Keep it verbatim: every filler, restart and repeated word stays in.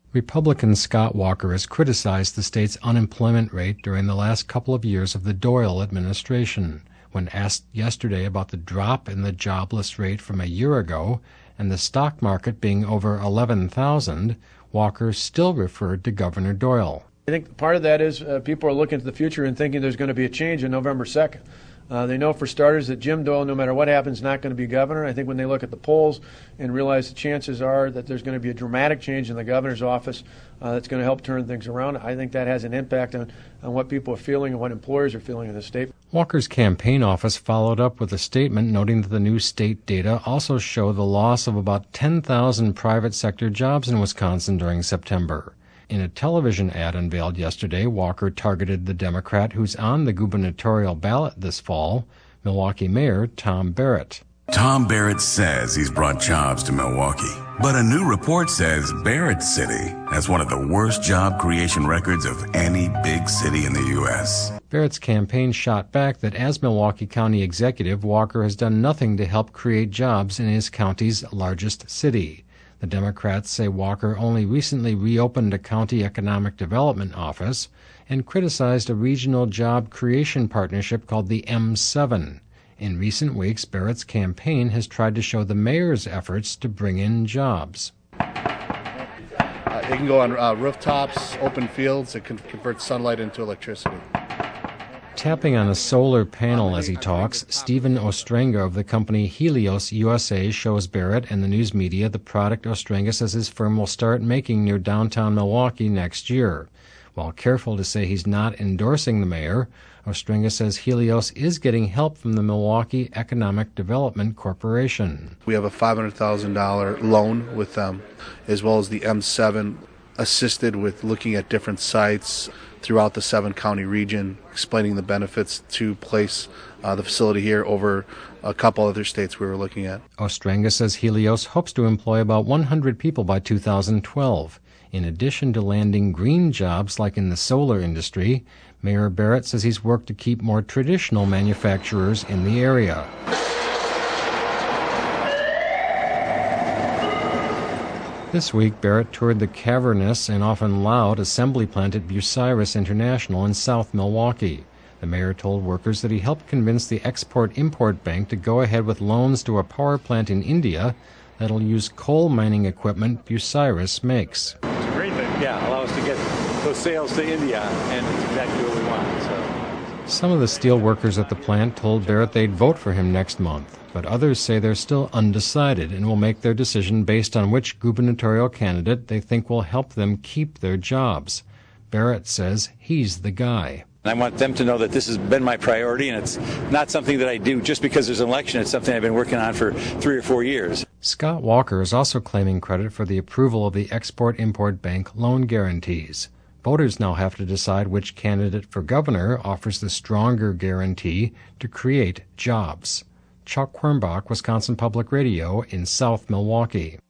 Republican Scott Walker has criticized the state's unemployment rate during the last couple of years of the Doyle administration. When asked yesterday about the drop in the jobless rate from a year ago and the stock market being over eleven thousand, Walker still referred to Governor Doyle. I think part of that is uh, people are looking to the future and thinking there's going to be a change on November second. Uh, they know, for starters, that Jim Doyle, no matter what happens, is not going to be governor. I think when they look at the polls and realize the chances are that there's going to be a dramatic change in the governor's office uh, that's going to help turn things around, I think that has an impact on, on what people are feeling and what employers are feeling in the state. Walker's campaign office followed up with a statement noting that the new state data also show the loss of about ten thousand private sector jobs in Wisconsin during September. In a television ad unveiled yesterday, Walker targeted the Democrat who's on the gubernatorial ballot this fall, Milwaukee Mayor Tom Barrett. Tom Barrett says he's brought jobs to Milwaukee, but a new report says Barrett City has one of the worst job creation records of any big city in the U S Barrett's campaign shot back that as Milwaukee County executive, Walker has done nothing to help create jobs in his county's largest city. The Democrats say Walker only recently reopened a county economic development office and criticized a regional job creation partnership called the M seven. In recent weeks, Barrett's campaign has tried to show the mayor's efforts to bring in jobs. Uh, it can go on uh, rooftops, open fields. It can convert sunlight into electricity. Tapping on a solar panel as he talks, Stephen Ostrenga of the company Helios U S A shows Barrett and the news media the product Ostrenga says his firm will start making near downtown Milwaukee next year. While careful to say he's not endorsing the mayor, Ostrenga says Helios is getting help from the Milwaukee Economic Development Corporation. We have a five hundred thousand dollars loan with them, as well as the M seven assisted with looking at different sites throughout the seven-county region, explaining the benefits to place uh, the facility here over a couple other states we were looking at. Ostrenga says Helios hopes to employ about one hundred people by two thousand twelve. In addition to landing green jobs like in the solar industry, Mayor Barrett says he's worked to keep more traditional manufacturers in the area. This week, Barrett toured the cavernous and often loud assembly plant at Bucyrus International in South Milwaukee. The mayor told workers that he helped convince the Export-Import Bank to go ahead with loans to a power plant in India that'll use coal mining equipment Bucyrus makes. It's a great thing. Yeah, allow us to get those sales to India, and it's exactly what we want. So. Some of the steel workers at the plant told Barrett they'd vote for him next month, but others say they're still undecided and will make their decision based on which gubernatorial candidate they think will help them keep their jobs. Barrett says he's the guy. I want them to know that this has been my priority, and it's not something that I do just because there's an election. It's something I've been working on for three or four years. Scott Walker is also claiming credit for the approval of the Export-Import Bank loan guarantees. Voters now have to decide which candidate for governor offers the stronger guarantee to create jobs. Chuck Quirmbach, Wisconsin Public Radio in South Milwaukee.